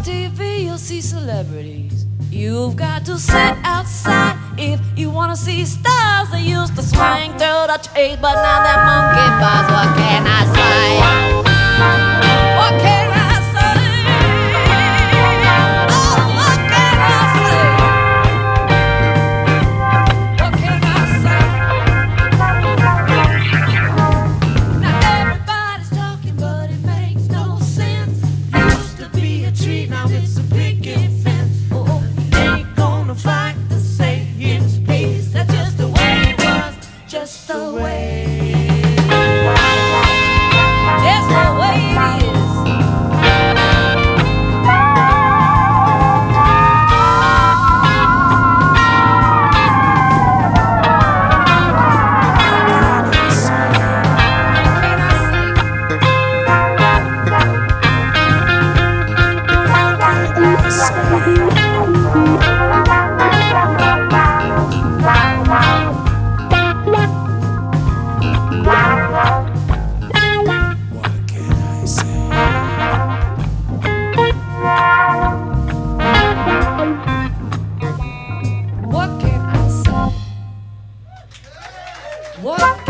TV, you'll see celebrities. You've got to sit outside if you wanna see stars. They used to swing through the trees, but now they're monkey bars. What can I say? What can I say? Oh, what can I say? What can I say? Now everybody's talking, but it makes no sense. Used to be a tree, now it's a picket fence. Oh, ain't gonna fight to say his piece. That's just the way it was, just the way. That's the way it is. What can I say? What